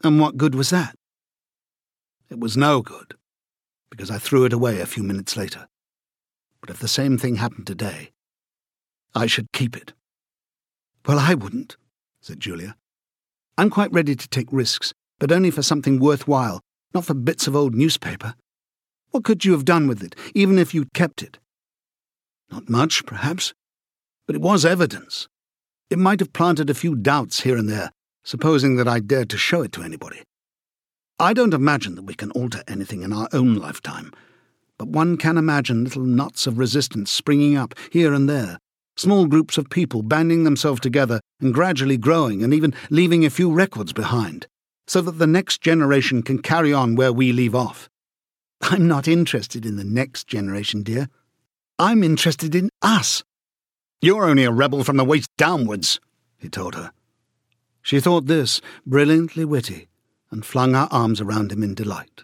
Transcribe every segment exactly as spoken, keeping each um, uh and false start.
And what good was that? It was no good, because I threw it away a few minutes later. But if the same thing happened today, I should keep it. Well, I wouldn't, said Julia. I'm quite ready to take risks, but only for something worthwhile, not for bits of old newspaper. What could you have done with it, even if you'd kept it? Not much, perhaps, but it was evidence. It might have planted a few doubts here and there, supposing that I dared to show it to anybody. I don't imagine that we can alter anything in our own lifetime, but one can imagine little knots of resistance springing up here and there, small groups of people banding themselves together and gradually growing and even leaving a few records behind, so that the next generation can carry on where we leave off. I'm not interested in the next generation, dear. I'm interested in us. You're only a rebel from the waist downwards, he told her. She thought this brilliantly witty, and flung her arms around him in delight.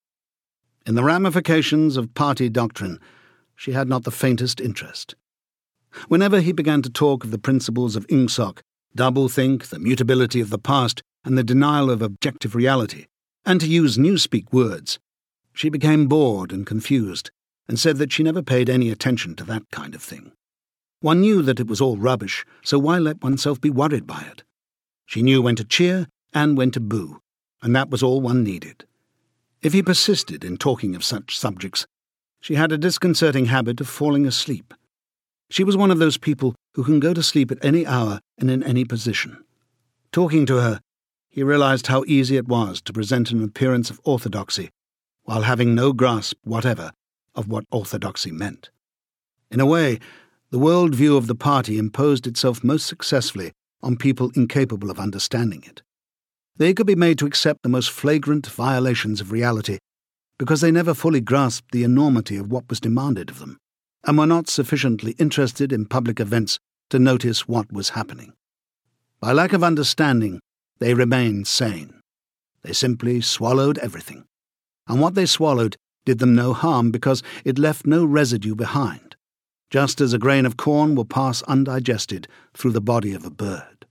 In the ramifications of party doctrine, she had not the faintest interest. Whenever he began to talk of the principles of Ingsoc, doublethink, the mutability of the past, and the denial of objective reality, and to use newspeak words, she became bored and confused, and said that she never paid any attention to that kind of thing. One knew that it was all rubbish, so why let oneself be worried by it? She knew when to cheer and when to boo, and that was all one needed. If he persisted in talking of such subjects, she had a disconcerting habit of falling asleep. She was one of those people who can go to sleep at any hour and in any position. Talking to her, he realized how easy it was to present an appearance of orthodoxy, while having no grasp whatever of what orthodoxy meant. In a way, the world view of the party imposed itself most successfully on people incapable of understanding it. They could be made to accept the most flagrant violations of reality because they never fully grasped the enormity of what was demanded of them, and were not sufficiently interested in public events to notice what was happening. By lack of understanding, they remained sane. They simply swallowed everything, and what they swallowed did them no harm because it left no residue behind, just as a grain of corn will pass undigested through the body of a bird.